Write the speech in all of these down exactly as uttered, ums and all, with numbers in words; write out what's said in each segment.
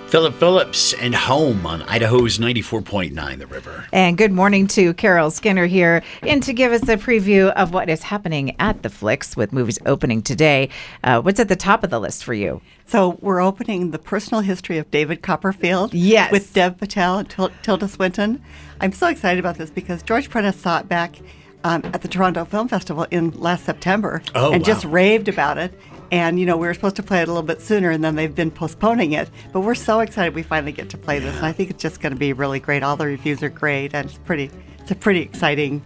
Philip Phillips and Home on Idaho's ninety-four point nine The River. And good morning to Carol Skinner here, and to give us a preview of what is happening at the Flicks with movies opening today. Uh, what's at the top of the list for you? So we're opening The Personal History of David Copperfield Yes. with Dev Patel and Til- Tilda Swinton. I'm so excited about this because George Prentice saw it back um, at the Toronto Film Festival in last September Oh, and wow. just raved about it. And, you know, we were supposed to play it a little bit sooner, and then they've been postponing it. But we're so excited we finally get to play this. And I think it's just going to be really great. All the reviews are great, and it's pretty. It's a pretty exciting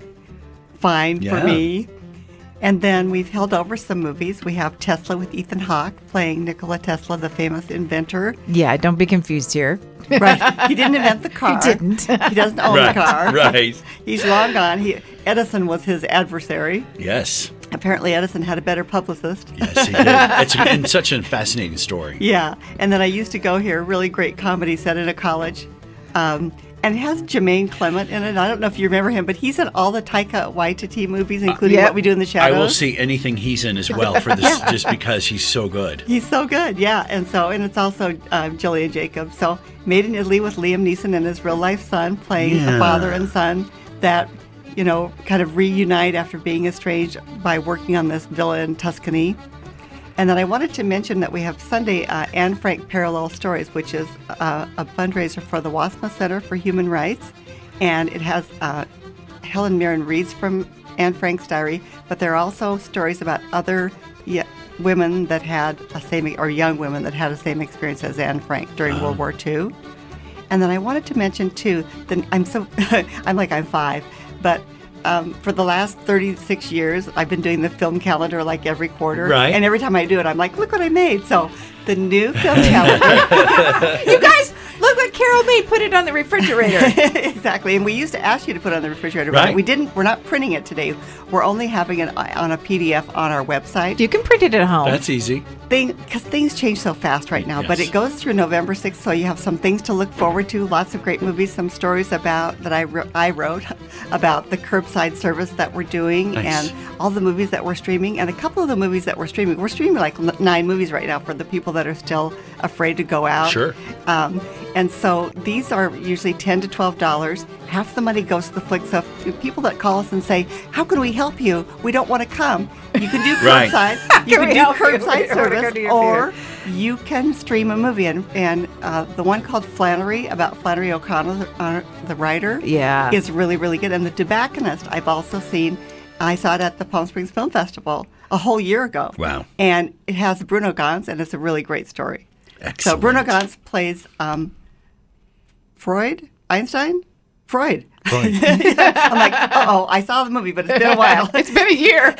find Yeah. for me. And then we've held over some movies. We have Tesla with Ethan Hawke playing Nikola Tesla, the famous inventor. Yeah, don't be confused here. Right. He didn't invent the car. He didn't. He doesn't own Right, the car. right. He's long gone. He, Edison was his adversary. Yes. Apparently, Edison had a better publicist. Yes, he did. It's a, and such a fascinating story. Yeah. And then I used to go here, really great comedy set in a college. Um, and it has Jermaine Clement in it. I don't know if you remember him, but he's in all the Taika Waititi movies, including yep. What We Do in the I Shadows. will see anything he's in as well for this, just because he's so good. He's so good, yeah. And so, and it's also uh, Jillian Jacobs. So, Made in Italy with Liam Neeson and his real life son playing Yeah. a father and son that, you know, kind of reunite after being estranged by working on this villa in Tuscany. And then I wanted to mention that we have Sunday uh, Anne Frank Parallel Stories, which is uh, a fundraiser for the Wasma Center for Human Rights. And it has uh, Helen Mirren reads from Anne Frank's diary, but there are also stories about other yeah, women that had a same, or young women that had the same experience as Anne Frank during Uh-huh. World War Two. And then I wanted to mention too, that I'm so, I'm like I'm five, but um, for the last thirty-six years, I've been doing the film calendar like every quarter. Right. And every time I do it, I'm like, look what I made. So the new film calendar. You guys, look what Carol made. Put it on the refrigerator. Exactly. And we used to ask you to put it on the refrigerator, Right. but we didn't. We're not printing it today. We're only having it on a P D F on our website. You can print it at home. That's easy. Because things change so fast right now, but Yes. it goes through November sixth, so you have some things to look forward to. Lots of great movies, some stories about that I, wrote, I wrote about the curbside service that we're doing, Nice. and all the movies that we're streaming, and a couple of the movies that we're streaming. We're streaming like n- nine movies right now for the people that are still afraid to go out. Sure. Um, and so these are usually ten to twelve dollars. Half the money goes to the Flick stuff. People that call us and say, "How can we help you? We don't want to come." You can do Right. curbside. You can can we do help you? We curbside don't wanna go service, to your or you can stream a movie. And, and uh, the one called Flannery, about Flannery O'Connor, the, uh, the writer, Yeah. is really, really good. And The Tobacconist, I've also seen. I saw it at the Palm Springs Film Festival a whole year ago. Wow. And it has Bruno Ganz, and it's a really great story. Excellent. So Bruno Ganz plays um, Freud, Einstein, Freud. Freud. I'm like, uh-oh, I saw the movie, but it's been a while. It's been a year.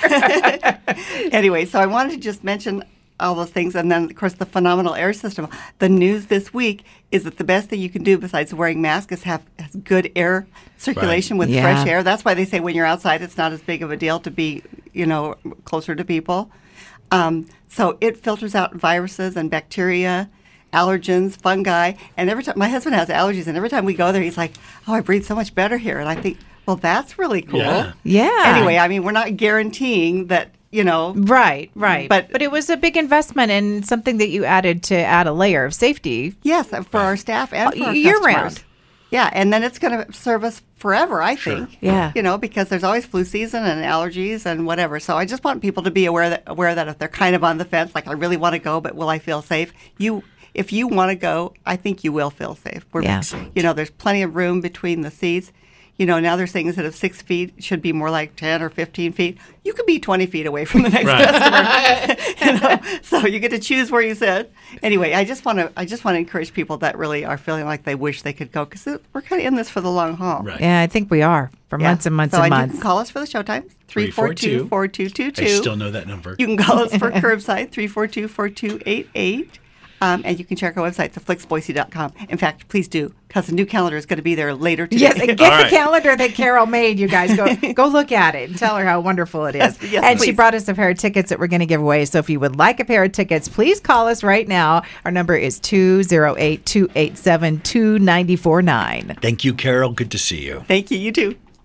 Anyway, so I wanted to just mention all those things. And then, of course, the phenomenal air system. The news this week is that the best thing you can do besides wearing masks is have, have good air circulation Right. with Yeah. fresh air. That's why they say when you're outside, it's not as big of a deal to be, you know, closer to people. Um, so it filters out viruses and bacteria, allergens, fungi. And every time, my husband has allergies, and every time we go there, he's like, oh, I breathe so much better here. And I think, well, that's really cool. Yeah. Yeah. Anyway, I mean, we're not guaranteeing that, you know. Right, right. But- but it was a big investment and something that you added to add a layer of safety. Yes, for our staff and for our Year customers. round. Yeah, and then it's going to serve us forever, I think. Yeah. You know, because there's always flu season and allergies and whatever. So I just want people to be aware that aware that if they're kind of on the fence, like I really want to go, but will I feel safe? You, if you want to go, I think you will feel safe. We're, Yeah. You know, there's plenty of room between the seats. You know, now they're saying instead of six feet, it should be more like ten or fifteen feet. You could be twenty feet away from the next Right. customer. You know, so you get to choose where you sit. Anyway, I just want to I just want to encourage people that really are feeling like they wish they could go, because we're kind of in this for the long haul. Right. Yeah, I think we are for Yeah. months and months so and I- months. You can call us for the showtime, three four two, four two two two. I still know that number. You can call us for curbside, three four two, four two eight eight. Um, and you can check our website, the flix boise dot com. In fact, please do, because the new calendar is going to be there later today. Yes, and get All the right. calendar that Carol made, you guys. Go go look at it and tell her how wonderful it is. Yes, and she please. brought us a pair of tickets that we're going to give away. So if you would like a pair of tickets, please call us right now. Our number is two oh eight, two eight seven, two nine four nine. Thank you, Carol. Good to see you. Thank you. You too.